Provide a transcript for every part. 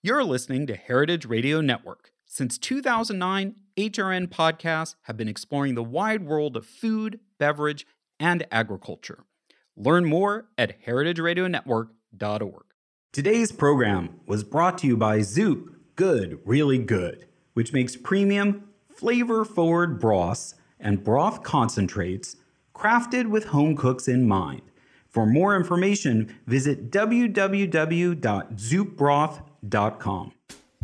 You're listening to Heritage Radio Network. Since 2009, HRN podcasts have been exploring the wide world of food, beverage, and agriculture. Learn more at heritageradionetwork.org. Today's program was brought to you by Zoop Good, Really Good, which makes premium, flavor-forward broths and broth concentrates crafted with home cooks in mind. For more information, visit www.zoopbroth.com.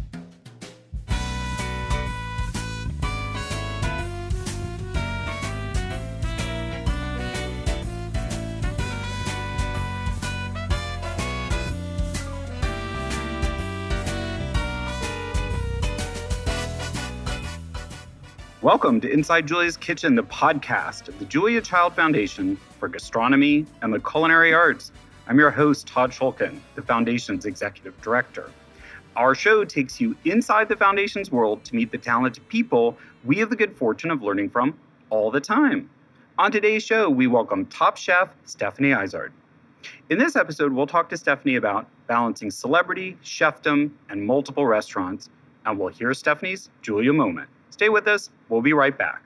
Welcome to Inside Julia's Kitchen, the podcast of the Julia Child Foundation for Gastronomy and the Culinary Arts. I'm your host, Todd Shulkin, the Foundation's Executive Director. Our show takes you inside the Foundation's world to meet the talented people we have the good fortune of learning from all the time. On today's show, we welcome top chef Stephanie Izard. In this episode, we'll talk to Stephanie about balancing celebrity, chefdom, and multiple restaurants, and we'll hear Stephanie's Julia moment. Stay with us. We'll be right back.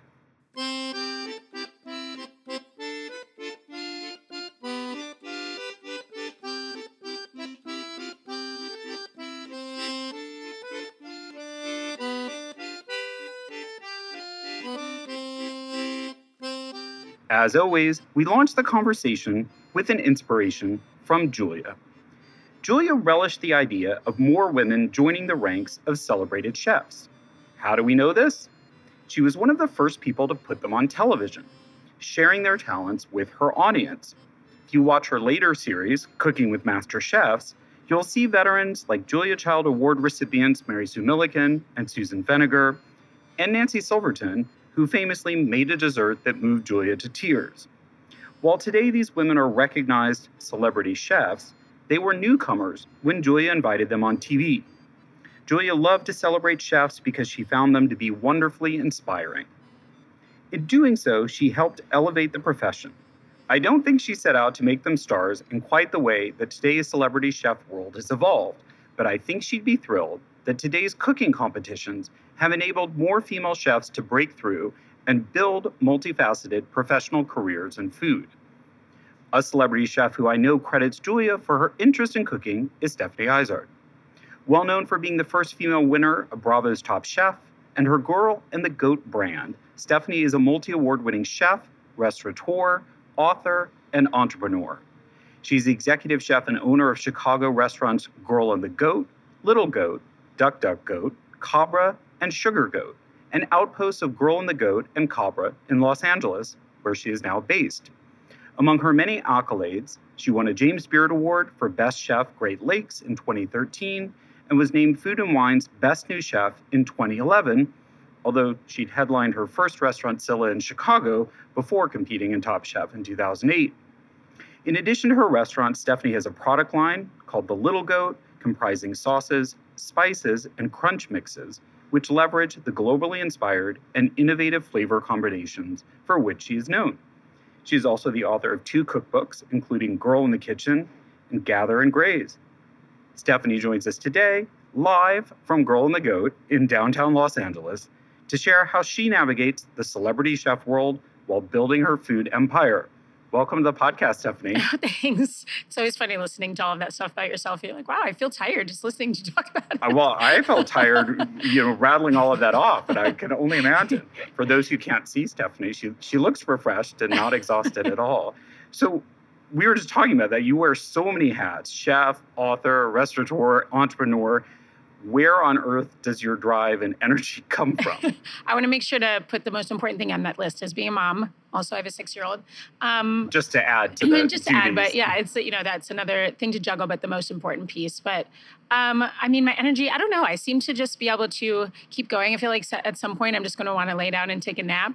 As always, we launch the conversation with an inspiration from Julia. Julia relished the idea of more women joining the ranks of celebrated chefs. How do we know this? She was one of the first people to put them on television, sharing their talents with her audience. If you watch her later series, Cooking with Master Chefs, you'll see veterans like Julia Child Award recipients Mary Sue Milliken and Susan Vinegar, and Nancy Silverton, who famously made a dessert that moved Julia to tears. While today these women are recognized celebrity chefs, they were newcomers when Julia invited them on TV. Julia loved to celebrate chefs because she found them to be wonderfully inspiring. In doing so, she helped elevate the profession. I don't think she set out to make them stars in quite the way that today's celebrity chef world has evolved, but I think she'd be thrilled that today's cooking competitions have enabled more female chefs to break through and build multifaceted professional careers in food. A celebrity chef who I know credits Julia for her interest in cooking is Stephanie Izard. Well known for being the first female winner of Bravo's Top Chef and her Girl and the Goat brand, Stephanie is a multi-award-winning chef, restaurateur, author, and entrepreneur. She's the executive chef and owner of Chicago restaurants Girl and the Goat, Little Goat, Duck Duck Goat, Cabra, and Sugar Goat, and outposts of Girl and the Goat and Cabra in Los Angeles, where she is now based. Among her many accolades, she won a James Beard Award for Best Chef Great Lakes in 2013 and was named Food & Wine's Best New Chef in 2011, although she'd headlined her first restaurant, Scylla, in Chicago before competing in Top Chef in 2008. In addition to her restaurant, Stephanie has a product line called The Little Goat, comprising sauces, spices, and crunch mixes, which leverage the globally inspired and innovative flavor combinations for which she is known. She is also the author of 2 cookbooks, including Girl in the Kitchen and Gather and Graze. Stephanie joins us today, live from Girl and the Goat in downtown Los Angeles, to share how she navigates the celebrity chef world while building her food empire. Welcome to the podcast, Stephanie. Thanks. It's always funny listening to all of that stuff about yourself. You're like, wow, I feel tired just listening to you talk about it. Well, I felt tired, rattling all of that off, but I can only imagine. For those who can't see Stephanie, she looks refreshed and not exhausted at all. So we were just talking about that. You wear so many hats: chef, author, restaurateur, entrepreneur. Where on earth does your drive and energy come from? I want to make sure to put the most important thing on that list as being a mom. Also, I have a 6-year-old. Just to add to the just to add, but yeah, it's that's another thing to juggle, but the most important piece. But I mean, my energy, I don't know. I seem to just be able to keep going. I feel like at some point I'm just going to want to lay down and take a nap.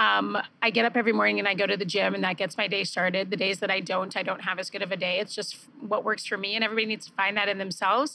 I get up every morning and I go to the gym, and that gets my day started. The days that I don't have as good of a day. It's just what works for me, and everybody needs to find that in themselves.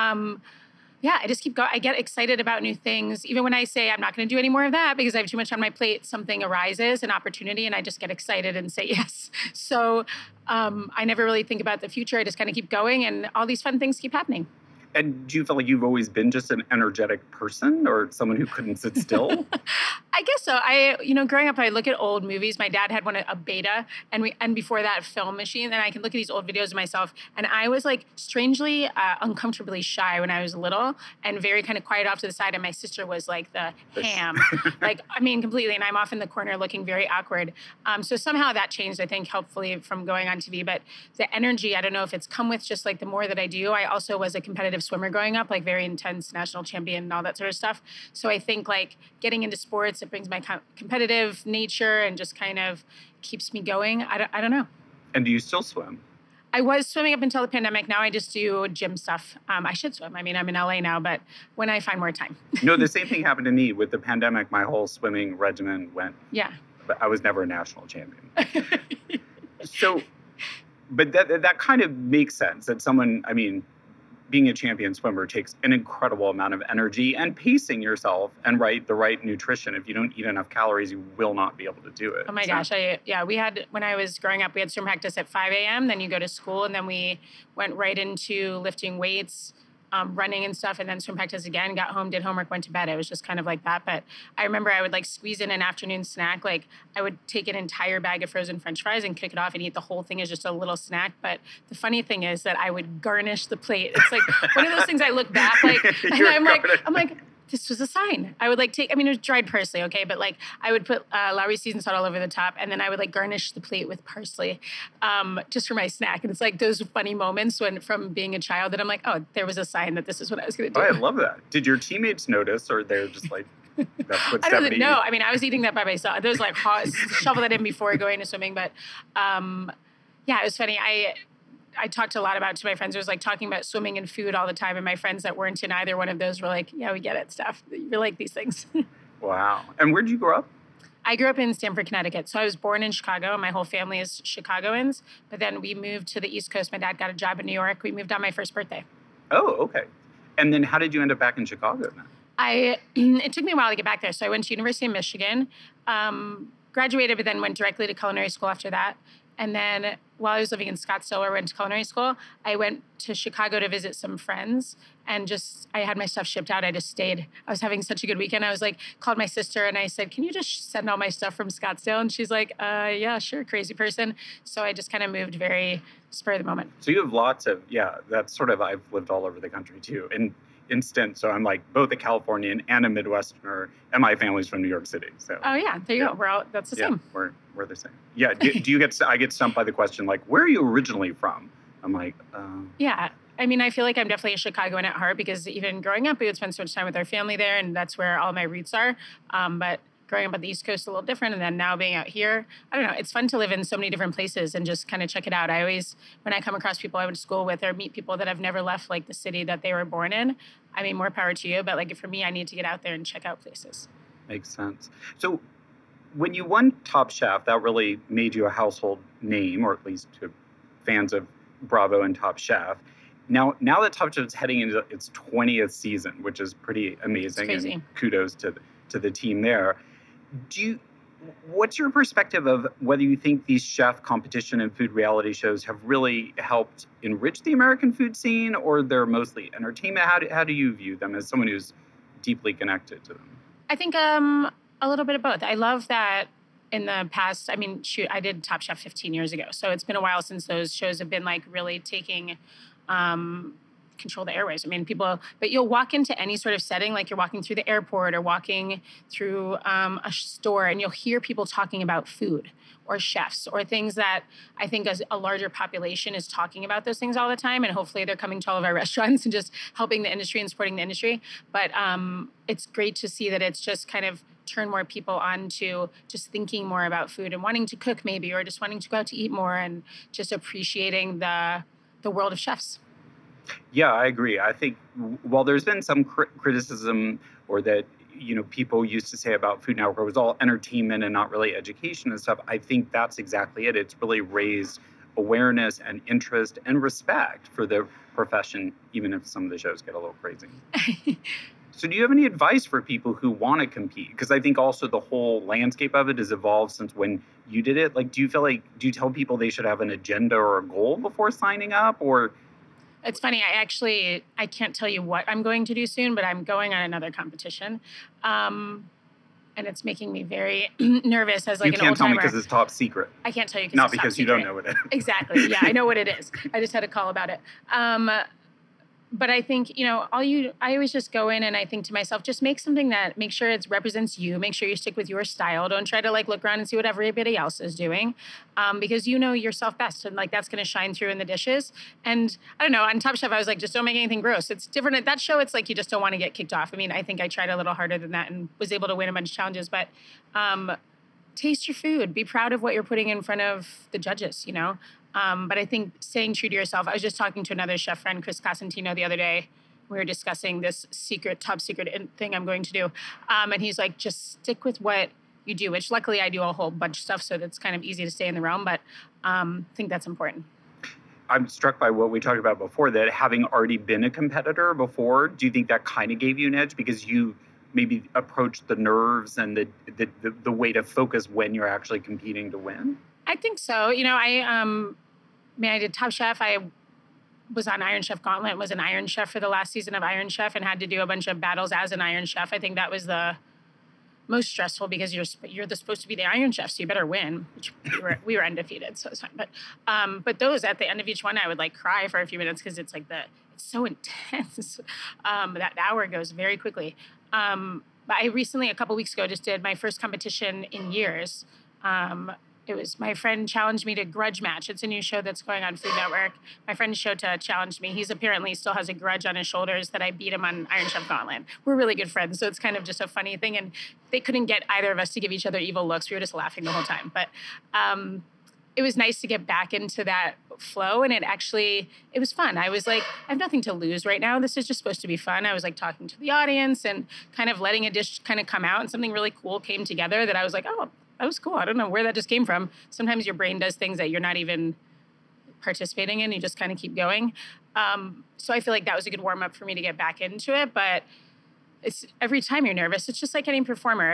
Yeah, I just keep going. I get excited about new things. Even when I say I'm not going to do any more of that because I have too much on my plate, something arises, an opportunity, and I just get excited and say yes. So I never really think about the future. I just kind of keep going, and all these fun things keep happening. And do you feel like you've always been just an energetic person or someone who couldn't sit still? I guess so. Growing up, I look at old movies. My dad had a Beta, and before that, Film Machine. And I can look at these old videos of myself, and I was like strangely, uncomfortably shy when I was little, and very kind of quiet off to the side. And my sister was like the ham, completely. And I'm off in the corner looking very awkward. So somehow that changed, I think, helpfully from going on TV. But the energy, I don't know if it's come with just like the more that I do. I also was a competitive swimmer growing up, like very intense national champion and all that sort of stuff. So I think like getting into sports, it brings my competitive nature and just kind of keeps me going. I don't know. And do you still swim? I was swimming up until the pandemic. Now I just do gym stuff. I should swim. I mean, I'm in LA now, but when I find more time. No, the same thing happened to me with the pandemic. My whole swimming regimen went. Yeah. But I was never a national champion. So, but that kind of makes sense that someone, being a champion swimmer takes an incredible amount of energy and pacing yourself and the right nutrition. If you don't eat enough calories, you will not be able to do it. Oh my gosh. When I was growing up, we had swim practice at 5 a.m. Then you go to school, and then we went right into lifting weights, running and stuff, and then swim practice again, got home, did homework, went to bed. It was just kind of like that. But I remember I would like squeeze in an afternoon snack. Like I would take an entire bag of frozen French fries and cook it off and eat the whole thing as just a little snack. But the funny thing is that I would garnish the plate. It's like one of those things I look back like, and I'm like, this was a sign. I would like take, it was dried parsley, okay? But like I would put Lowry seasoned salt all over the top, and then I would like garnish the plate with parsley just for my snack. And it's like those funny moments from being a child that I'm like, oh, there was a sign that this is what I was going to do. Oh, I love that. Did your teammates notice, or they're just like, that's what I don't know. I was eating that by myself. There was like, shovel that in before going to swimming. But it was funny. I talked a lot to my friends. It was like talking about swimming and food all the time. And my friends that weren't in either one of those were like, yeah, we get it, stuff. You like these things. Wow. And where did you grow up? I grew up in Stamford, Connecticut. So I was born in Chicago, and my whole family is Chicagoans. But then we moved to the East Coast. My dad got a job in New York. We moved on my first birthday. Oh, okay. And then how did you end up back in Chicago then? It took me a while to get back there. So I went to University of Michigan, graduated, but then went directly to culinary school after that. And then while I was living in Scottsdale, where I went to culinary school, I went to Chicago to visit some friends, and I had my stuff shipped out. I just stayed. I was having such a good weekend. I was like, called my sister and I said, can you just send all my stuff from Scottsdale? And she's like, yeah, sure, crazy person. So I just kind of moved very spur of the moment. So you have lots of, that's sort of, I've lived all over the country too. And instant. So I'm like both a Californian and a Midwesterner, and my family's from New York City. So. Oh yeah, there you go. That's the same. We're the same. Yeah. Do you I get stumped by the question like, where are you originally from? I'm like, Yeah. I feel like I'm definitely a Chicagoan at heart, because even growing up, we would spend so much time with our family there, and that's where all my roots are. But growing up on the East Coast a little different, and then now being out here, I don't know, it's fun to live in so many different places and just kind of check it out. I always, when I come across people I went to school with or meet people that have never left like the city that they were born in, more power to you. But like for me, I need to get out there and check out places. Makes sense. So when you won Top Chef, that really made you a household name, or at least to fans of Bravo and Top Chef. Now that Top Chef is heading into its 20th season, which is pretty amazing, and kudos to the team there. What's your perspective of whether you think these chef competition and food reality shows have really helped enrich the American food scene, or they're mostly entertainment? How do you view them as someone who's deeply connected to them? I think a little bit of both. I love that in the past, I did Top Chef 15 years ago. So it's been a while since those shows have been like really taking control the airways. But you'll walk into any sort of setting, like you're walking through the airport or walking through a store, and you'll hear people talking about food or chefs or things that I think as a larger population is talking about those things all the time. And hopefully they're coming to all of our restaurants and just helping the industry and supporting the industry. But it's great to see that it's just kind of turn more people on to just thinking more about food and wanting to cook maybe, or just wanting to go out to eat more and just appreciating the world of chefs. Yeah, I agree. I think while there's been some criticism, or that, people used to say about Food Network, it was all entertainment and not really education and stuff, I think that's exactly it. It's really raised awareness and interest and respect for the profession, even if some of the shows get a little crazy. So do you have any advice for people who want to compete? Because I think also the whole landscape of it has evolved since when you did it. Like, do you tell people they should have an agenda or a goal before signing up, or... It's funny. I can't tell you what I'm going to do soon, but I'm going on another competition. And it's making me very nervous as like You an can't old tell me timer. because it's top secret. I can't tell you Not it's top because you don't secret. know what it is. Exactly. Yeah, I know what it is. I just had a call about it. But I think, I always just go in and I think to myself, just make something that make sure it represents you. Make sure you stick with your style. Don't try to like look around and see what everybody else is doing, because you know yourself best, and like that's going to shine through in the dishes. And I don't know, on Top Chef, I was like, just don't make anything gross. It's different at that show. It's like you just don't want to get kicked off. I mean, I think I tried a little harder than that and was able to win a bunch of challenges, but taste your food. Be proud of what you're putting in front of the judges. But I think staying true to yourself. I was just talking to another chef friend, Chris Casantino, the other day. We were discussing this top secret thing I'm going to do. And he's like, just stick with what you do, which luckily I do a whole bunch of stuff, so that's kind of easy to stay in the realm. But I think that's important. I'm struck by what we talked about before, that having already been a competitor before, do you think that kind of gave you an edge because you maybe approached the nerves and the way to focus when you're actually competing to win? I think so. I did Top Chef. I was on Iron Chef Gauntlet, was an Iron Chef for the last season of Iron Chef, and had to do a bunch of battles as an Iron Chef. I think that was the most stressful because you're supposed to be the Iron Chef, so you better win. Which we were undefeated, so it's fine. But those at the end of each one, I would like cry for a few minutes because it's like it's so intense. That hour goes very quickly. But I recently, a couple weeks ago, just did my first competition in years. It was my friend challenged me to grudge match. It's a new show that's going on Food Network. My friend Shota challenged me. He's apparently still has a grudge on his shoulders that I beat him on Iron Chef Gauntlet. We're really good friends, so it's kind of just a funny thing. And they couldn't get either of us to give each other evil looks. We were just laughing the whole time. But it was nice to get back into that flow, and it was fun. I was like, I have nothing to lose right now. This is just supposed to be fun. I was like talking to the audience and kind of letting a dish kind of come out, and something really cool came together that I was like, oh, that was cool. I don't know where that just came from. Sometimes your brain does things that you're not even participating in. You just kind of keep going. So I feel like that was a good warm up for me to get back into it. But it's every time you're nervous, it's just like any performer.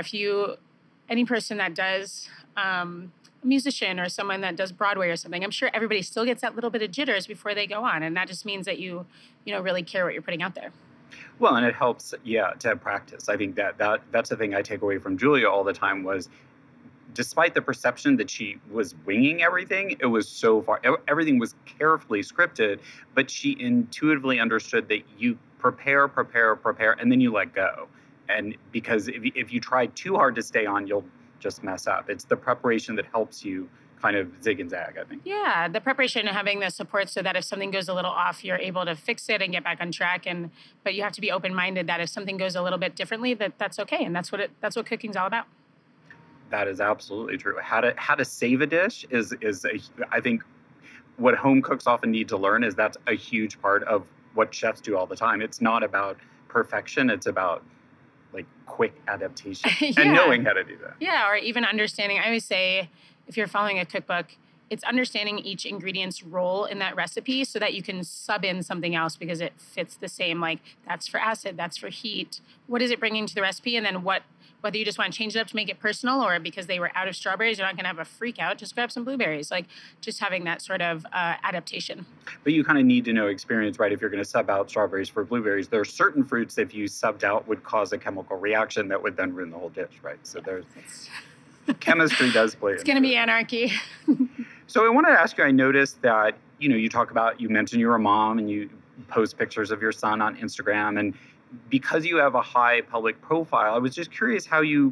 Any person that does, a musician or someone that does Broadway or something, I'm sure everybody still gets that little bit of jitters before they go on. And that just means that you really care what you're putting out there. Well, and it helps, to have practice. I think that's the thing I take away from Julia all the time was, despite the perception that she was winging everything, it was so far, everything was carefully scripted, but she intuitively understood that you prepare, and then you let go. And because if you try too hard to stay on, you'll just mess up. It's the preparation that helps you kind of zig and zag, I think. Yeah, the preparation and having the support so that if something goes a little off, you're able to fix it and get back on track. But you have to be open-minded that if something goes a little bit differently, that's okay. And that's what cooking's all about. That is absolutely true. How to save a dish is I think what home cooks often need to learn is that's a huge part of what chefs do all the time. It's not about perfection. It's about like quick adaptation and knowing how to do that. Yeah, or even understanding. I always say if you're following a cookbook, it's understanding each ingredient's role in that recipe so that you can sub in something else because it fits the same. Like that's for acid, that's for heat. What is it bringing to the recipe? And then whether you just want to change it up to make it personal or because they were out of strawberries, you're not going to have a freak out. Just grab some blueberries. Like just having that sort of adaptation. But you kind of need to know experience, right? If you're going to sub out strawberries for blueberries, there are certain fruits that if you subbed out would cause a chemical reaction that would then ruin the whole dish, right? So there's chemistry does play. It's going to be anarchy. So I wanted to ask you, I noticed that, you mentioned you're a mom and you post pictures of your son on Instagram, and because you have a high public profile, I was just curious how you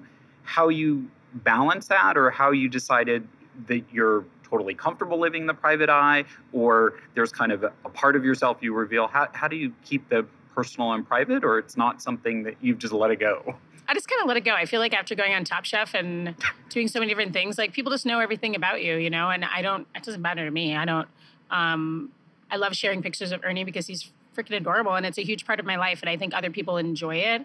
balance that, or how you decided that you're totally comfortable living in the private eye, or there's kind of a part of yourself you reveal. How do you keep the personal and private, or it's not something that you've just let it go? I just kind of let it go. I feel like after going on Top Chef and doing so many different things, like people just know everything about you, and it doesn't matter to me. I love sharing pictures of Ernie because he's freaking adorable and it's a huge part of my life. And I think other people enjoy it.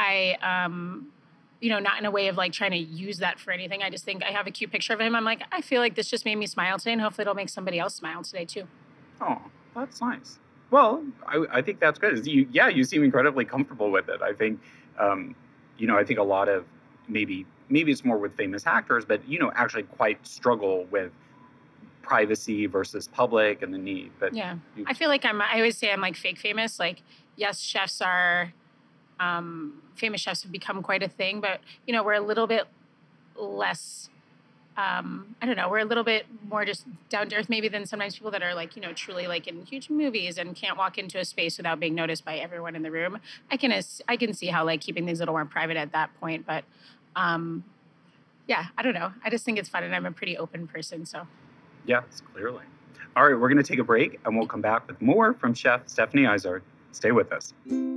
Not in a way of like trying to use that for anything. I just think I have a cute picture of him. I'm like, I feel like this just made me smile today and hopefully it'll make somebody else smile today too. Oh, that's nice. Well, I think that's good. You seem incredibly comfortable with it. I think, I think a lot of maybe it's more with famous actors, but, actually quite struggle with privacy versus public and the need. But yeah, I feel like I always say I'm like fake famous. Like, yes, chefs are, famous chefs have become quite a thing, but, you know, we're a little bit less, I don't know, we're a little bit more just down to earth maybe than sometimes people that are like, you know, truly like in huge movies and can't walk into a space without being noticed by everyone in the room. I can see how like keeping things a little more private at that point, but yeah, I don't know. I just think it's fun and I'm a pretty open person, so. Yes, clearly. All right, we're going to take a break and we'll come back with more from Chef Stephanie Izard. Stay with us.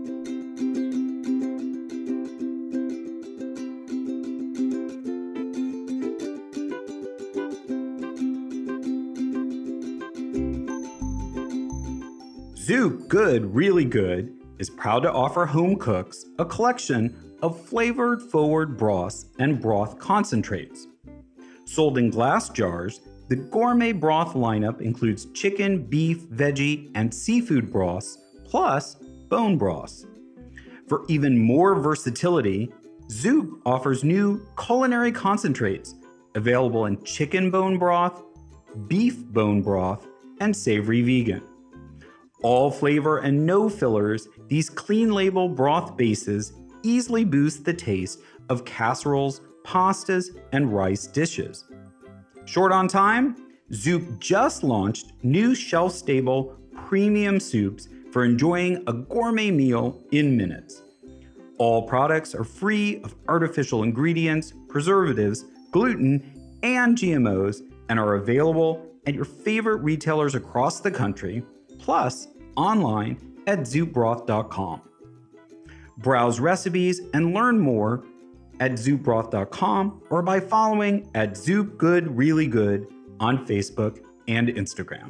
Zoop Good Really Good is proud to offer home cooks a collection of flavored forward broths and broth concentrates. Sold in glass jars, the gourmet broth lineup includes chicken, beef, veggie, and seafood broths, plus bone broths. For even more versatility, Zoop offers new culinary concentrates available in chicken bone broth, beef bone broth, and savory vegan. All flavor and no fillers, these clean label broth bases easily boost the taste of casseroles, pastas, and rice dishes. Short on time, Zoop just launched new shelf-stable premium soups for enjoying a gourmet meal in minutes. All products are free of artificial ingredients, preservatives, gluten, and GMOs, and are available at your favorite retailers across the country, plus online at zoopbroth.com. Browse recipes and learn more at zoopbroth.com or by following at Zoop Good Really Good on Facebook and Instagram.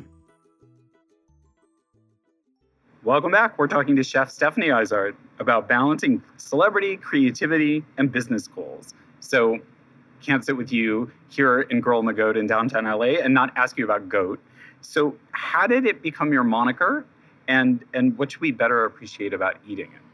Welcome back. We're talking to Chef Stephanie Izard about balancing celebrity, creativity, and business goals. So can't sit with you here in Girl in the Goat in downtown LA and not ask you about goat. So how did it become your moniker, and what should we better appreciate about eating it?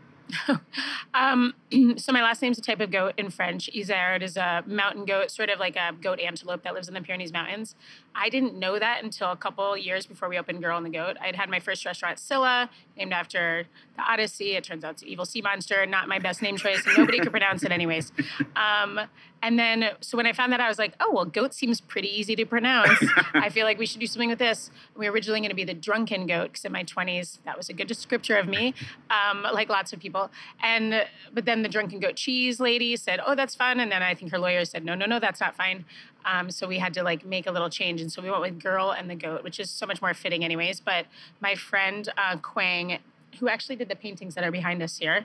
So my last name's a type of goat in French. Izard is a mountain goat, sort of like a goat antelope that lives in the Pyrenees Mountains. I didn't know that until a couple years before we opened Girl and the Goat. I'd had my first restaurant, Scylla, named after the Odyssey. It turns out it's an evil sea monster, not my best name choice, and nobody could pronounce it anyways. And then, so when I found that, I was like, oh, well, goat seems pretty easy to pronounce. I feel like we should do something with this. We were originally going to be the Drunken Goat, because in my 20s, that was a good descriptor of me, like lots of people. But then the Drunken Goat cheese lady said, oh, that's fun. And then I think her lawyer said, no, that's not fine. So we had to like make a little change. And so we went with Girl and the Goat, which is so much more fitting anyways. But my friend, Quang, who actually did the paintings that are behind us here,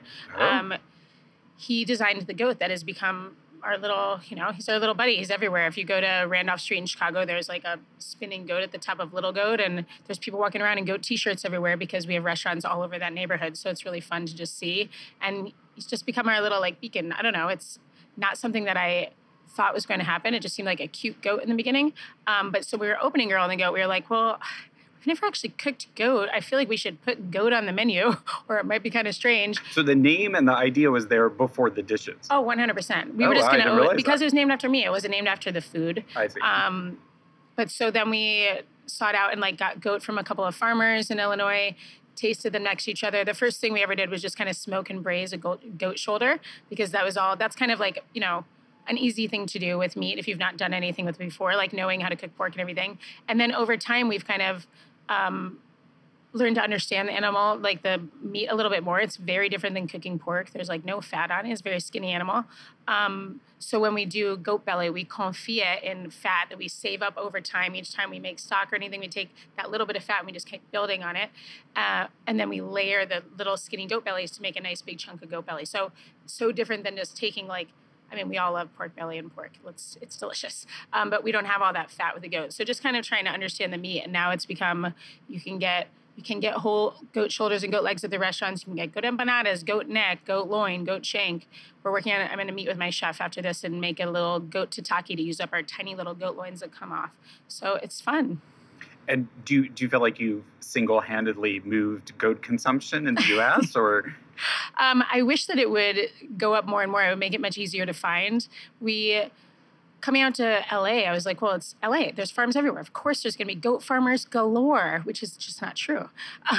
he designed the goat that has become our little, he's our little buddy. He's everywhere. If you go to Randolph Street in Chicago, there's like a spinning goat at the top of Little Goat, and there's people walking around in goat t-shirts everywhere because we have restaurants all over that neighborhood. So it's really fun to just see. And he's just become our little like beacon. I don't know. It's not something that I thought was going to happen. It just seemed like a cute goat in the beginning. But so we were opening Girl and the Goat. We were like, well, we've never actually cooked goat. I feel like we should put goat on the menu, or it might be kind of strange. So the name and the idea was there before the dishes. Oh, 100%. We were just going to, because it was named after me. It wasn't named after the food. I see. But so then we sought out and like got goat from a couple of farmers in Illinois, tasted them next to each other. The first thing we ever did was just kind of smoke and braise a goat shoulder, because that's kind of like, an easy thing to do with meat if you've not done anything with it before, like knowing how to cook pork and everything. And then over time, we've kind of learned to understand the animal, like the meat, a little bit more. It's very different than cooking pork. There's like no fat on it. It's a very skinny animal. So when we do goat belly, we confit it in fat that we save up over time. Each time we make stock or anything, we take that little bit of fat and we just keep building on it. And then we layer the little skinny goat bellies to make a nice big chunk of goat belly. So different than just taking we all love pork belly and pork. It's delicious. But we don't have all that fat with the goat. So just kind of trying to understand the meat. And now it's become, you can get whole goat shoulders and goat legs at the restaurants. You can get goat empanadas, goat neck, goat loin, goat shank. We're working on it. I'm going to meet with my chef after this and make a little goat tataki to use up our tiny little goat loins that come off. So it's fun. And do you feel like you've single-handedly moved goat consumption in the U.S. or? I wish that it would go up more and more. It would make it much easier to find. coming out to LA, I was like, well, it's LA. There's farms everywhere. Of course, there's going to be goat farmers galore, which is just not true.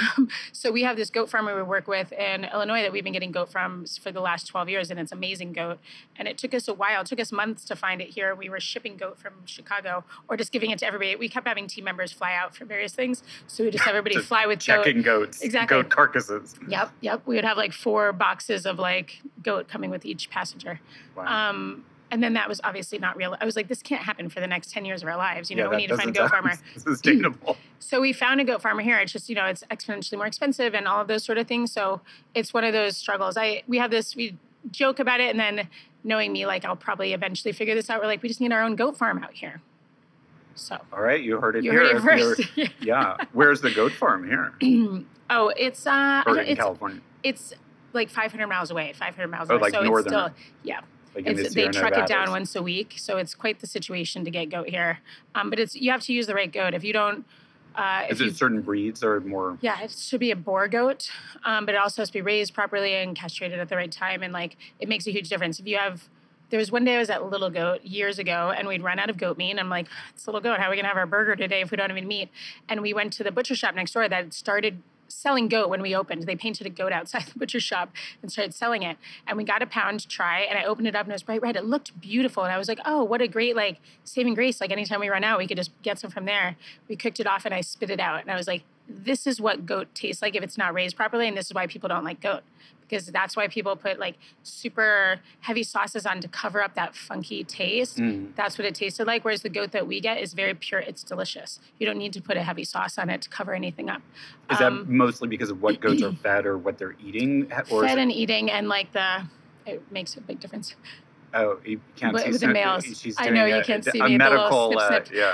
So we have this goat farmer we work with in Illinois that we've been getting goat from for the last 12 years, and it's amazing goat. And it took us a while. It took us months to find it here. We were shipping goat from Chicago or just giving it to everybody. We kept having team members fly out for various things. So we just have everybody fly with checking goats, exactly. Goat carcasses. Yep. We would have like 4 boxes of like goat coming with each passenger. Wow. And then that was obviously not real. I was like, this can't happen for the next 10 years of our lives. We need to find a goat farmer. Sustainable. So we found a goat farmer here. It's just, it's exponentially more expensive and all of those sort of things. So it's one of those struggles. We joke about it. And then knowing me, like, I'll probably eventually figure this out. We're like, we just need our own goat farm out here. So. All right. You heard it you here. Heard it first. Yeah. Where's the goat farm here? It's in California. It's like 500 miles away, 500 miles away. Like so northern. It's still, yeah. Like they truck it down once a week, so it's quite the situation to get goat here. But you have to use the right goat. If you don't, is it certain breeds or more? Yeah, it should be a boar goat, but it also has to be raised properly and castrated at the right time, and like it makes a huge difference. There was one day I was at Little Goat years ago, and we'd run out of goat meat, and I'm like, it's Little Goat. How are we gonna have our burger today if we don't have any meat? And we went to the butcher shop next door that started selling goat when we opened. They painted a goat outside the butcher shop and started selling it. And we got a pound to try, and I opened it up and it was bright red. It looked beautiful. And I was like, oh, what a great, like, saving grace. Like anytime we run out, we could just get some from there. We cooked it off and I spit it out. And I was like, this is what goat tastes like if it's not raised properly. And this is why people don't like goat. Because that's why people put like super heavy sauces on to cover up that funky taste. That's what it tasted like. Whereas the goat that we get is very pure. It's delicious. You don't need to put a heavy sauce on it to cover anything up. Is that mostly because of what goats are fed or what they're eating? Or fed and eating, and like it makes a big difference. Oh, you can't see with the males. She's I know you can't see me. Medical, yeah.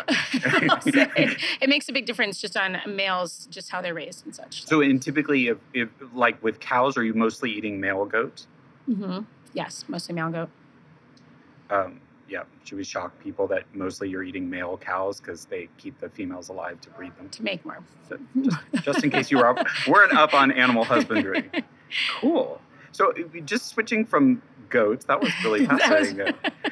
It makes a big difference just on males, just how they're raised and such. So, and typically, if like with cows, are you mostly eating male goats? Mm-hmm. Yes, mostly male goat. Yeah. Should we shock people that mostly you're eating male cows because they keep the females alive to breed them? To make more. So just in case you weren't up on animal husbandry. Cool. So just switching from goats, that was really fascinating.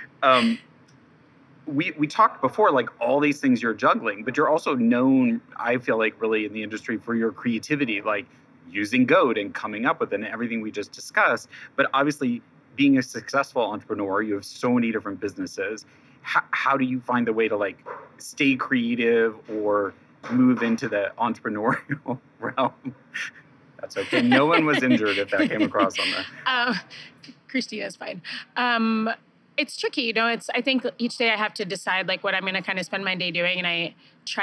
We talked before, like all these things you're juggling, but you're also known, I feel like, really in the industry for your creativity, like using goat and coming up with it and everything we just discussed. But obviously, being a successful entrepreneur, you have so many different businesses. How do you find the way to like stay creative or move into the entrepreneurial realm? That's okay. No one was injured if that came across on the. Christina's fine. It's tricky, I think each day I have to decide like what I'm going to kind of spend my day doing. And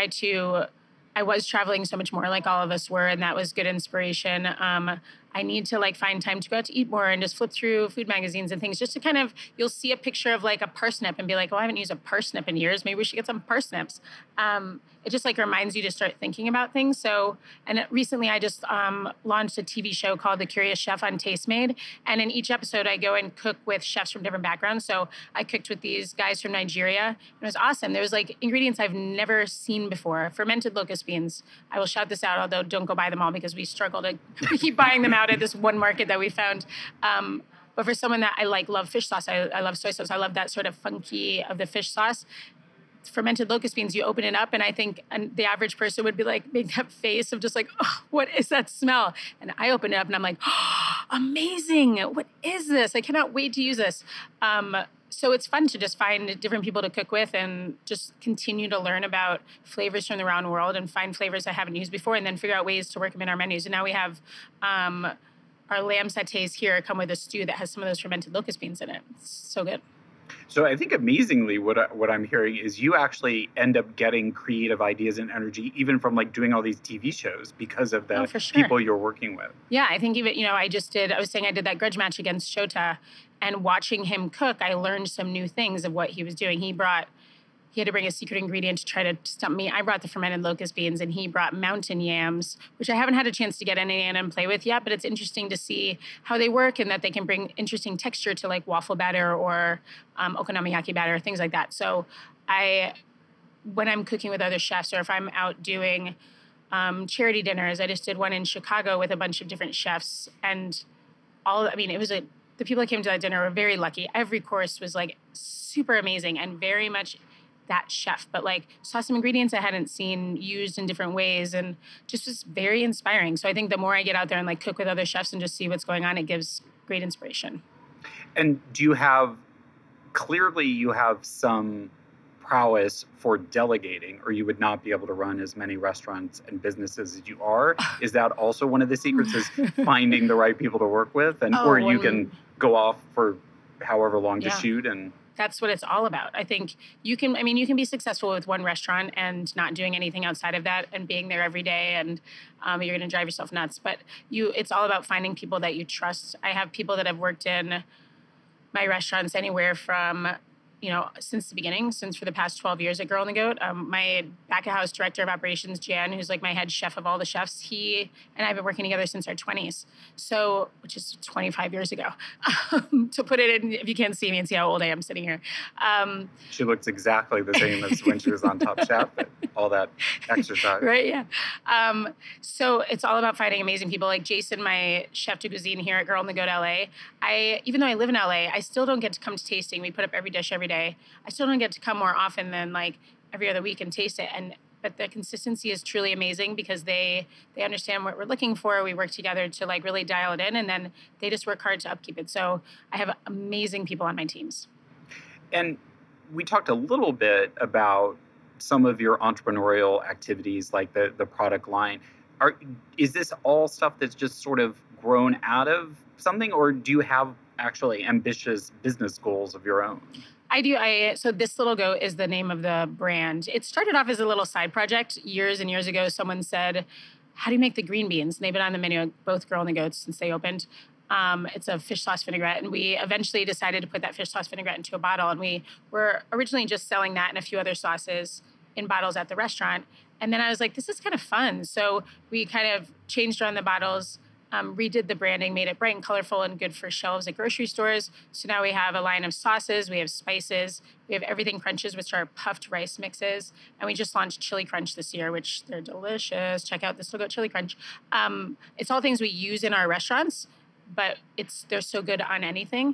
I was traveling so much more like all of us were, and that was good inspiration. I need to like find time to go out to eat more and just flip through food magazines and things just to kind of, you'll see a picture of like a parsnip and be like, oh, I haven't used a parsnip in years. Maybe we should get some parsnips. It just like reminds you to start thinking about things. So, and recently I just launched a TV show called The Curious Chef on Tastemade. And in each episode I go and cook with chefs from different backgrounds. So I cooked with these guys from Nigeria. It was awesome. There was like ingredients I've never seen before. Fermented locust beans. I will shout this out, although don't go buy them all because we keep buying them out at this one market that we found. But for someone that I love fish sauce, I love soy sauce. I love that sort of funky of the fish sauce. Fermented locust beans, you open it up, and I think the average person would be like, make that face of just like, oh, what is that smell? And I open it up and I'm like, oh, amazing. What is this? I cannot wait to use this. So it's fun to just find different people to cook with and just continue to learn about flavors from the around world and find flavors I haven't used before and then figure out ways to work them in our menus. And now we have our lamb satays here come with a stew that has some of those fermented locust beans in it. It's so good. So I think amazingly what I'm hearing is you actually end up getting creative ideas and energy even from like doing all these TV shows because of the people you're working with. Yeah, I think even, I was saying I did that grudge match against Shota, and watching him cook, I learned some new things of what he was doing. He had to bring a secret ingredient to try to stump me. I brought the fermented locust beans, and he brought mountain yams, which I haven't had a chance to get any in and play with yet, but it's interesting to see how they work and that they can bring interesting texture to like waffle batter or okonomiyaki batter, things like that. So when I'm cooking with other chefs or if I'm out doing charity dinners, I just did one in Chicago with a bunch of different chefs, and the people that came to that dinner were very lucky. Every course was like super amazing and very much that chef, but like saw some ingredients I hadn't seen used in different ways and just was very inspiring. So I think the more I get out there and like cook with other chefs and just see what's going on, it gives great inspiration. And do you have, clearly you have some prowess for delegating, or you would not be able to run as many restaurants and businesses as you are. Is that also one of the secrets, is finding the right people to work with, and or you can go off for however long to shoot? And that's what it's all about. I think you can be successful with one restaurant and not doing anything outside of that and being there every day, and you're going to drive yourself nuts. But it's all about finding people that you trust. I have people that have worked in my restaurants anywhere from, since the beginning, since for the past 12 years at Girl on the Goat. My back-of-house director of operations, Jan, who's like my head chef of all the chefs, he and I have been working together since our 20s. So, which is 25 years ago. To put it in, if you can't see me and see how old I am sitting here. She looks exactly the same as when she was on Top Chef, but all that exercise. Right, yeah. So it's all about finding amazing people. Like Jason, my chef de cuisine here at Girl on the Goat LA. Even though I live in LA, I still don't get to come to tasting. We put up every dish every day. I still don't get to come more often than like every other week and taste it. But the consistency is truly amazing because they understand what we're looking for. We work together to like really dial it in, and then they just work hard to upkeep it. So I have amazing people on my teams. And we talked a little bit about some of your entrepreneurial activities, like the product line. Is this all stuff that's just sort of grown out of something, or do you have actually ambitious business goals of your own? I do. So This Little Goat is the name of the brand. It started off as a little side project years and years ago. Someone said, how do you make the green beans? And they've been on the menu at both Girl on the Goats since they opened. It's a fish sauce vinaigrette. And we eventually decided to put that fish sauce vinaigrette into a bottle. And we were originally just selling that and a few other sauces in bottles at the restaurant. And then I was like, this is kind of fun. So we kind of changed around the bottles, redid the branding, made it bright and colorful and good for shelves at grocery stores. So now we have a line of sauces, we have spices, we have everything crunches, which are puffed rice mixes. And we just launched Chili Crunch this year, which they're delicious. Check out This Little Goat Chili Crunch. It's all things we use in our restaurants, but they're so good on anything.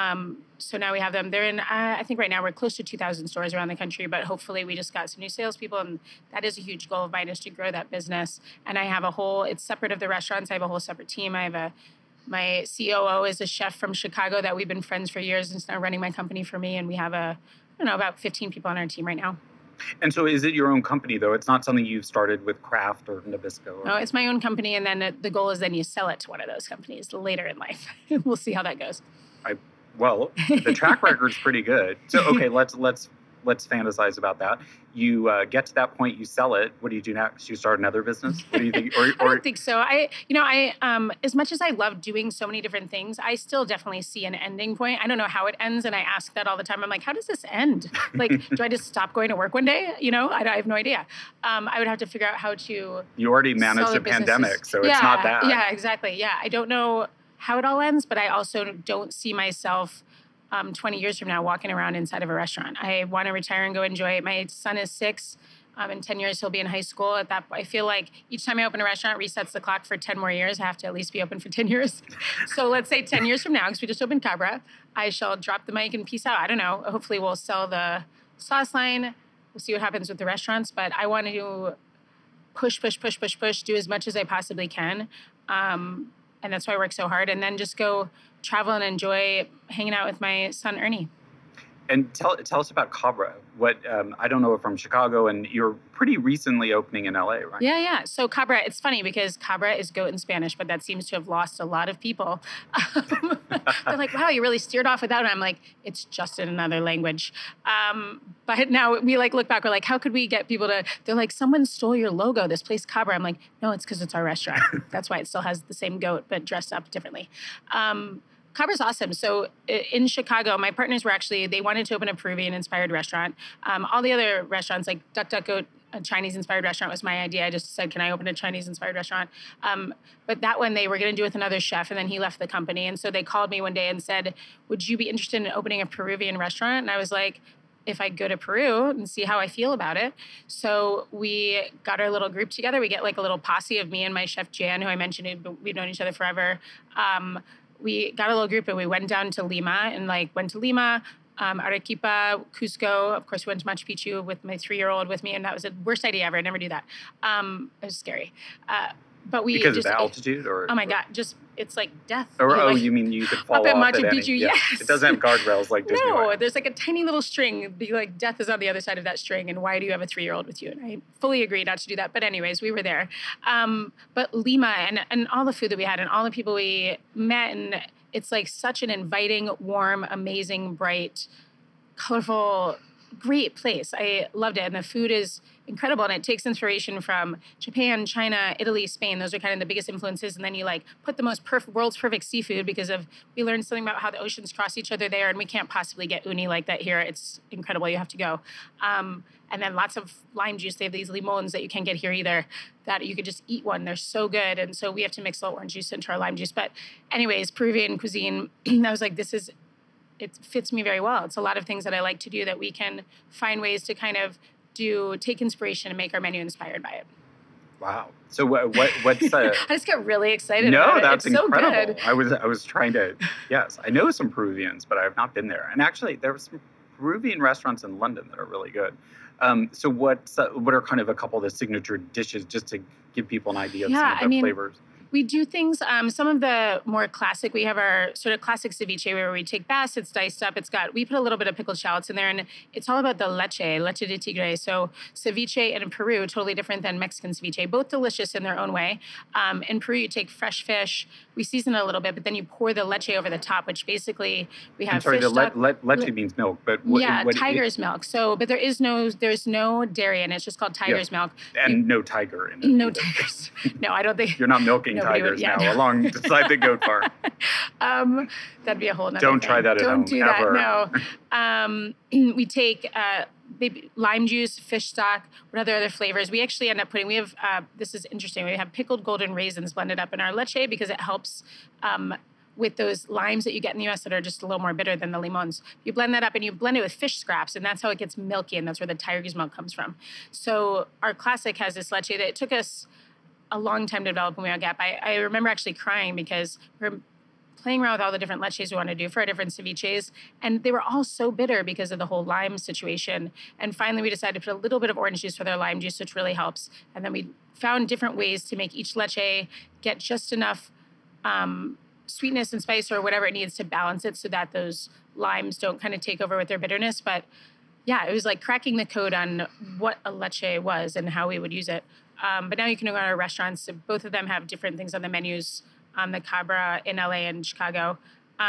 So now we have them. They're in, I think right now we're close to 2,000 stores around the country, but hopefully we just got some new salespeople, and that is a huge goal of mine, is to grow that business. And I have it's separate of the restaurants. I have a whole separate team. My COO is a chef from Chicago that we've been friends for years and is now running my company for me. And we have about 15 people on our team right now. And so is it your own company, though? It's not something you've started with Kraft or Nabisco? No, it's my own company. And then the goal is then you sell it to one of those companies later in life. We'll see how that goes. Well, the track record's pretty good. So, okay, let's fantasize about that. You get to that point, you sell it. What do you do next? You start another business? What do you think? I don't think so. I as much as I love doing so many different things, I still definitely see an ending point. I don't know how it ends, and I ask that all the time. I'm like, how does this end? Like, do I just stop going to work one day? I have no idea. I would have to figure out how to. You already managed a pandemic, so it's not that. Yeah, exactly. Yeah, I don't know how it all ends, but I also don't see myself 20 years from now walking around inside of a restaurant. I want to retire and go enjoy it. My son is 6. In 10 years, he'll be in high school. At that, I feel like each time I open a restaurant, it resets the clock for 10 more years. I have to at least be open for 10 years. So let's say 10 years from now, because we just opened Cabra, I shall drop the mic and peace out. I don't know. Hopefully we'll sell the sauce line. We'll see what happens with the restaurants. But I want to push, do as much as I possibly can. And that's why I work so hard. And then just go travel and enjoy hanging out with my son, Ernie. And tell us about Cabra. What I don't know if from Chicago, and you're pretty recently opening in LA, right? Yeah. So Cabra, it's funny because Cabra is goat in Spanish, but that seems to have lost a lot of people. They're like, wow, you really steered off with that. And I'm like, it's just in another language. But now we look back, we're like, how could we get people to, they're like, someone stole your logo, this place Cabra. I'm like, no, it's because it's our restaurant. That's why it still has the same goat, but dressed up differently. Cabra's awesome. So in Chicago, my partners they wanted to open a Peruvian-inspired restaurant. All the other restaurants, like Duck Duck Goat, a Chinese-inspired restaurant was my idea. I just said, can I open a Chinese-inspired restaurant? But that one they were going to do with another chef, and then he left the company. And so they called me one day and said, would you be interested in opening a Peruvian restaurant? And I was like, if I go to Peru and see how I feel about it. So we got our little group together. We get like a little posse of me and my chef, Jan, who I mentioned, we've known each other forever. we got a little group and we went down to Lima and like went to Lima, Arequipa, Cusco. Of course, we went to Machu Picchu with my 3-year-old with me, and that was the worst idea ever. I never do that. It was scary. But we Because just, of the altitude, or oh my God, just it's like death. or Like, you mean you could fall up at off Machu at any? Picchu, Yeah. yes. It doesn't have guardrails like Disney. No, there's like a tiny little string. Be like death is on the other side of that string, and why do you have a 3-year-old with you? And I fully agree not to do that. But anyways, we were there. But Lima and all the food that we had and all the people we met, and it's like such an inviting, warm, amazing, bright, colorful, great place. I loved it. And the food is incredible. And it takes inspiration from Japan, China, Italy, Spain. Those are kind of the biggest influences. And then you like put the most world's perfect seafood because we learned something about how the oceans cross each other there. And we can't possibly get uni like that here. It's incredible. You have to go. And then lots of lime juice. They have these limons that you can't get here either, that you could just eat one. They're so good. And so we have to mix the orange juice into our lime juice. But anyways, Peruvian cuisine, I was like, it fits me very well. It's a lot of things that I like to do that we can find ways to kind of take inspiration and make our menu inspired by it. Wow. So what's I just got really excited. No, about it. that's it's incredible. So good. I was trying to, yes, I know some Peruvians, but I have not been there. And actually, there were some Peruvian restaurants in London that are really good. So what are kind of a couple of the signature dishes, just to give people an idea of some of the flavors? We do things, some of the more classic, we have our sort of classic ceviche where we take bass, it's diced up, we put a little bit of pickled shallots in there, and it's all about the leche de tigre. So ceviche in Peru, totally different than Mexican ceviche, both delicious in their own way. In Peru, you take fresh fish, we season it a little bit, but then you pour the leche over the top, which basically we have fish stock. Leche means milk, but tiger's milk. So, but there's no dairy in it. It's just called tiger's milk. And no tiger in it. No tigers. No, I don't think. You're not milking tigers now alongside the goat farm. That'd be a whole nother Don't thing. try that at home. Don't do ever. that, no. We take lime juice, fish stock, what other flavors. We actually end up we have, this is interesting, we have pickled golden raisins blended up in our leche because it helps with those limes that you get in the U.S. that are just a little more bitter than the limons. You blend that up and you blend it with fish scraps, and that's how it gets milky, and that's where the tiger's milk comes from. So our classic has this leche that it took us a long time to develop when we were at Gap. I remember actually crying because we're playing around with all the different leches we want to do for our different ceviches, and they were all so bitter because of the whole lime situation. And finally, we decided to put a little bit of orange juice with our lime juice, which really helps. And then we found different ways to make each leche get just enough sweetness and spice or whatever it needs to balance it so that those limes don't kind of take over with their bitterness. But yeah, it was like cracking the code on what a leche was and how we would use it. But now you can go to our restaurants. So both of them have different things on the menus. The Cabra in LA and Chicago.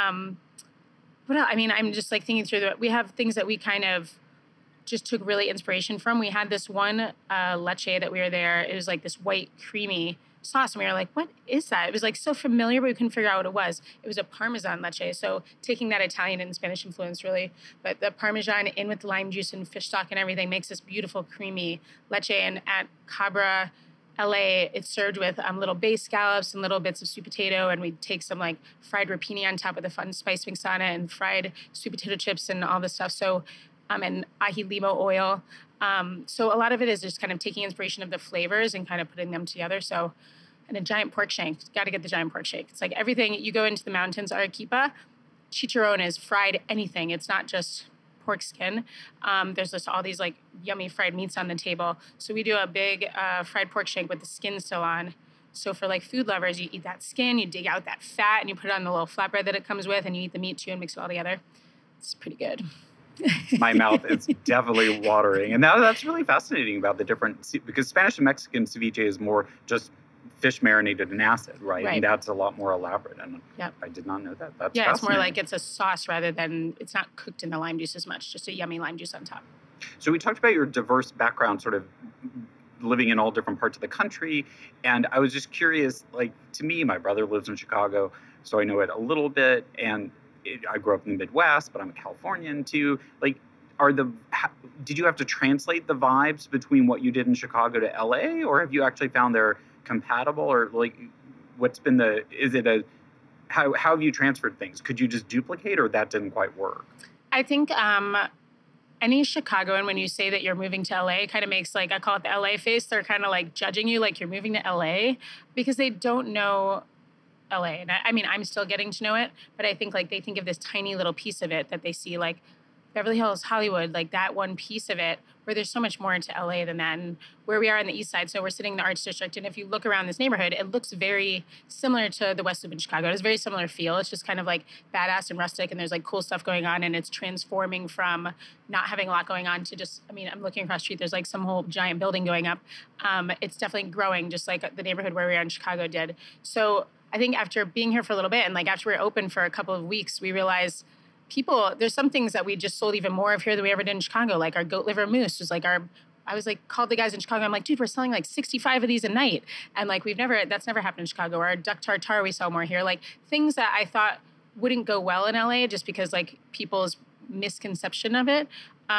What else? I mean, I'm just like thinking through we have things that we kind of just took really inspiration from. We had this one leche that we were there. It was like this white creamy sauce. And we were like, what is that? It was like so familiar, but we couldn't figure out what it was. It was a Parmesan leche. So taking that Italian and Spanish influence really, but the Parmesan in with lime juice and fish stock and everything makes this beautiful creamy leche. And at Cabra, LA, it's served with little bay scallops and little bits of sweet potato, and we take some like fried rapini on top with a fun spice mix on it, and fried sweet potato chips and all this stuff. So, and ají limo oil. So a lot of it is just kind of taking inspiration of the flavors and kind of putting them together. So, and a giant pork shank. Got to get the giant pork shank. It's like everything. You go into the mountains, Arequipa, chicharron is fried anything. It's not just pork skin. There's just all these like yummy fried meats on the table. So we do a big fried pork shank with the skin still on. So for like food lovers, you eat that skin, you dig out that fat, and you put it on the little flatbread that it comes with, and you eat the meat too and mix it all together. It's pretty good. My mouth is definitely watering. And now that's really fascinating about the different, because Spanish and Mexican ceviche is more just fish marinated in acid, right? And that's a lot more elaborate. And I did not know that. That's it's more like it's a sauce rather than, it's not cooked in the lime juice as much, just a yummy lime juice on top. So we talked about your diverse background, sort of living in all different parts of the country. And I was just curious, like, to me, my brother lives in Chicago, so I know it a little bit. And I grew up in the Midwest, but I'm a Californian too. Like, did you have to translate the vibes between what you did in Chicago to LA, or have you actually found they're compatible, or like, how have you transferred things? Could you just duplicate, or that didn't quite work? I think any Chicagoan, when you say that you're moving to LA, kind of makes, like, I call it the LA face. They're kind of like judging you like you're moving to LA because they don't know LA. And I mean, I'm still getting to know it, but I think like they think of this tiny little piece of it that they see like Beverly Hills, Hollywood, like that one piece of it, where there's so much more into LA than that. And where we are on the east side, so we're sitting in the Arts District, and if you look around this neighborhood, it looks very similar to the West Loop in Chicago. It has a very similar feel. It's just kind of like badass and rustic, and there's like cool stuff going on, and it's transforming from not having a lot going on to just, I mean, I'm looking across the street, there's like some whole giant building going up. It's definitely growing, just like the neighborhood where we are in Chicago did. So I think after being here for a little bit, and like after we were open for a couple of weeks, we realized there's some things that we just sold even more of here than we ever did in Chicago. Like our goat liver mousse was like I was like, called the guys in Chicago. I'm like, dude, we're selling like 65 of these a night. And like, that's never happened in Chicago. Or our duck tartare, we sell more here. Like things that I thought wouldn't go well in LA just because like people's misconception of it.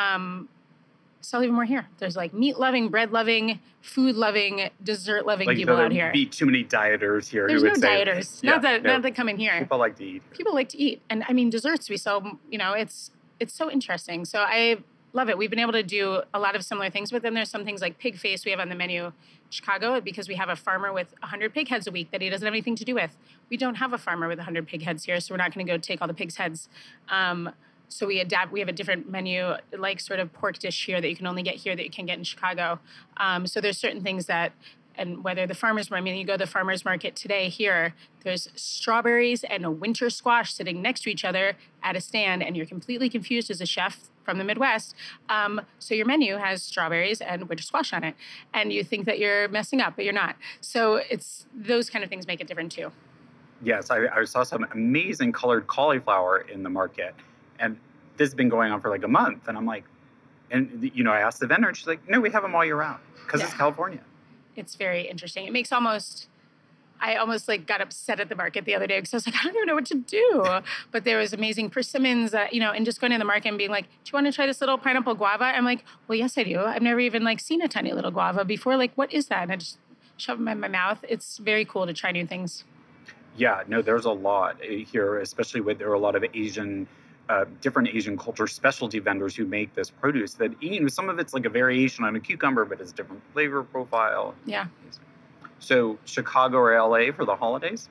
Sell even more here. There's like meat-loving, bread-loving, food-loving, dessert-loving people out here. Be too many dieters here. There's who no would say, dieters. Not that come in here. People like to eat. People like to eat. And I mean, desserts we sell, it's so interesting. So I love it. We've been able to do a lot of similar things, but then there's some things like pig face we have on the menu in Chicago because we have a farmer with 100 pig heads a week that he doesn't have anything to do with. We don't have a farmer with 100 pig heads here, so we're not going to go take all the pigs' heads. So we adapt. We have a different menu, like sort of pork dish here that you can only get here that you can't get in Chicago. So there's certain things that, and whether the farmer's market, I mean, you go to the farmer's market today here, there's strawberries and a winter squash sitting next to each other at a stand, and you're completely confused as a chef from the Midwest. So your menu has strawberries and winter squash on it, and you think that you're messing up, but you're not. So it's those kind of things make it different too. Yes, I saw some amazing colored cauliflower in the market. And this has been going on for like a month. And I'm like, and I asked the vendor and she's like, no, we have them all year round because it's California. It's very interesting. It makes I almost like got upset at the market the other day because I was like, I don't even know what to do. But there was amazing persimmons, and just going to the market and being like, do you want to try this little pineapple guava? I'm like, well, yes, I do. I've never even like seen a tiny little guava before. Like, what is that? And I just shove them in my mouth. It's very cool to try new things. Yeah, no, there's a lot here, especially there are a lot of different Asian culture specialty vendors who make this produce that, some of it's like a variation on a cucumber, but it's a different flavor profile. Yeah. So Chicago or LA for the holidays?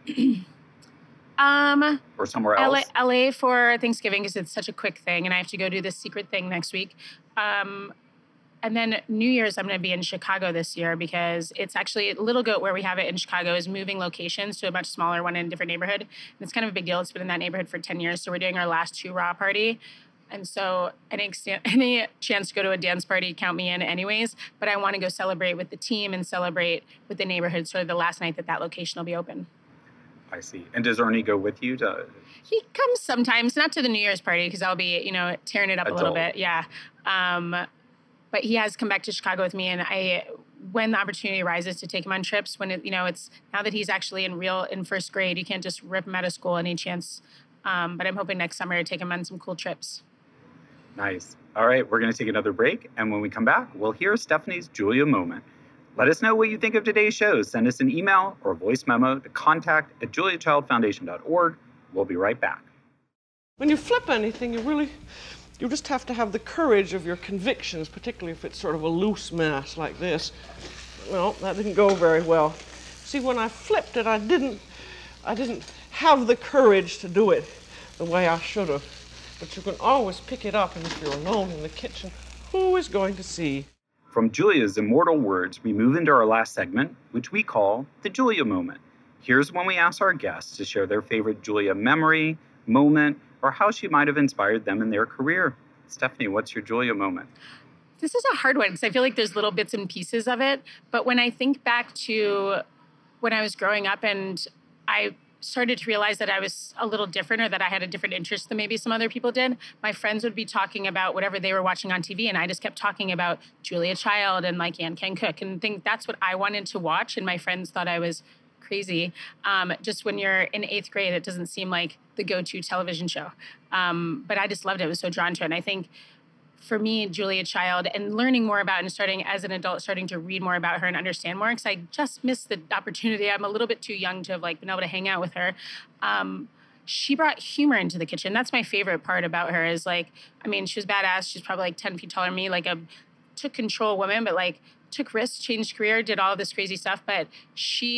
Or somewhere else? LA for Thanksgiving because it's such a quick thing and I have to go do this secret thing next week. And then New Year's, I'm going to be in Chicago this year because it's actually Little Goat, where we have it in Chicago, is moving locations to a much smaller one in a different neighborhood. And it's kind of a big deal. It's been in that neighborhood for 10 years. So we're doing our last 2 raw party. And so any chance to go to a dance party, count me in anyways. But I want to go celebrate with the team and celebrate with the neighborhood sort of the last night that location will be open. I see. And does Ernie go with you? He comes sometimes, not to the New Year's party because I'll be, tearing it up a little bit. Yeah. But he has come back to Chicago with me, and when the opportunity arises to take him on trips, when it's now that he's actually in first grade, you can't just rip him out of school any chance. But I'm hoping next summer to take him on some cool trips. Nice. All right, we're going to take another break, and when we come back, we'll hear Stephanie's Julia moment. Let us know what you think of today's show. Send us an email or a voice memo to contact@juliachildfoundation.org. We'll be right back. When you flip anything, you just have to have the courage of your convictions, particularly if it's sort of a loose mass like this. Well, that didn't go very well. See, when I flipped it, I didn't have the courage to do it the way I should have. But you can always pick it up, and if you're alone in the kitchen, who is going to see? From Julia's immortal words, we move into our last segment, which we call the Julia moment. Here's when we ask our guests to share their favorite Julia memory, moment, or how she might have inspired them in their career. Stephanie, what's your Julia moment? This is a hard one because I feel like there's little bits and pieces of it. But when I think back to when I was growing up and I started to realize that I was a little different or that I had a different interest than maybe some other people did, my friends would be talking about whatever they were watching on TV, and I just kept talking about Julia Child and like Anne Can Cook and think that's what I wanted to watch, and my friends thought I was crazy. Just when you're in 8th grade, it doesn't seem like the go-to television show. But I just loved it. I was so drawn to it. And I think for me, Julia Child, and learning more about and starting as an adult, starting to read more about her and understand more, because I just missed the opportunity. I'm a little bit too young to have been able to hang out with her. She brought humor into the kitchen. That's my favorite part about her is she was badass. She's probably 10 feet taller than me, took control woman, but took risks, changed career, did all of this crazy stuff. But she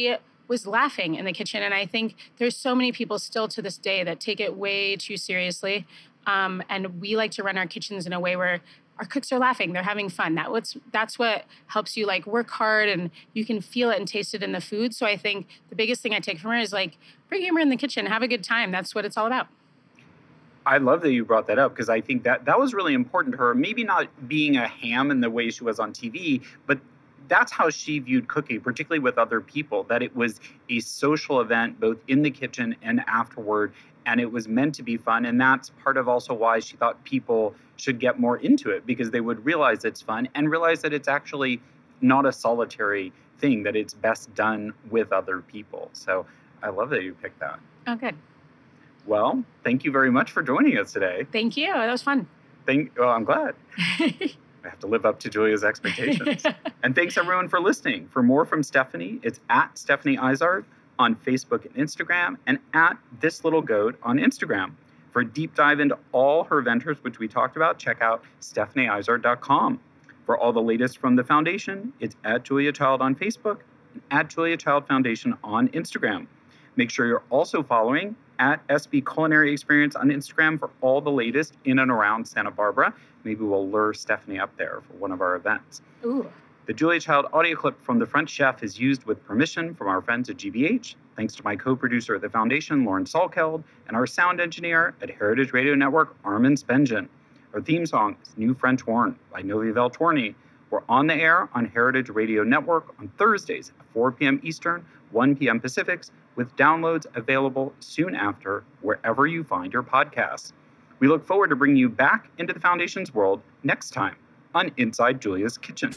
was laughing in the kitchen. And I think there's so many people still to this day that take it way too seriously. And we like to run our kitchens in a way where our cooks are laughing, they're having fun. That's what helps you like work hard, and you can feel it and taste it in the food. So I think the biggest thing I take from her is like, bring humor in the kitchen, have a good time. That's what it's all about. I love that you brought that up, because I think that was really important to her. Maybe not being a ham in the way she was on TV, but that's how she viewed cooking, particularly with other people, that it was a social event both in the kitchen and afterward, and it was meant to be fun. And that's part of also why she thought people should get more into it, because they would realize it's fun and realize that it's actually not a solitary thing, that it's best done with other people. So I love that you picked that. Oh, good. Well, thank you very much for joining us today. Thank you. That was fun. Well, I'm glad. I have to live up to Julia's expectations. And thanks everyone for listening. For more from Stephanie, it's at Stephanie Izard on Facebook and Instagram, and at This Little Goat on Instagram. For a deep dive into all her ventures, which we talked about, check out stephanieizard.com. For all the latest from the foundation, it's at Julia Child on Facebook and at Julia Child Foundation on Instagram. Make sure you're also following at SB Culinary Experience on Instagram for all the latest in and around Santa Barbara. Maybe we'll lure Stephanie up there for one of our events. Ooh. The Julia Child audio clip from The French Chef is used with permission from our friends at GBH. Thanks to my co-producer at the Foundation, Lauren Salkeld, and our sound engineer at Heritage Radio Network, Armin Spengen. Our theme song is New French Horn by Novi Valtorni. We're on the air on Heritage Radio Network on Thursdays at 4 p.m. Eastern, 1 p.m. Pacific, with downloads available soon after wherever you find your podcasts. We look forward to bringing you back into the Foundation's world next time on Inside Julia's Kitchen.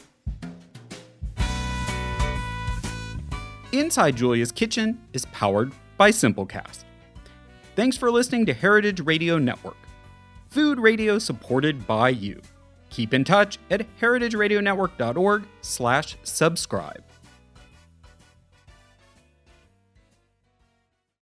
Inside Julia's Kitchen is powered by Simplecast. Thanks for listening to Heritage Radio Network, food radio supported by you. Keep in touch at heritageradionetwork.org/subscribe.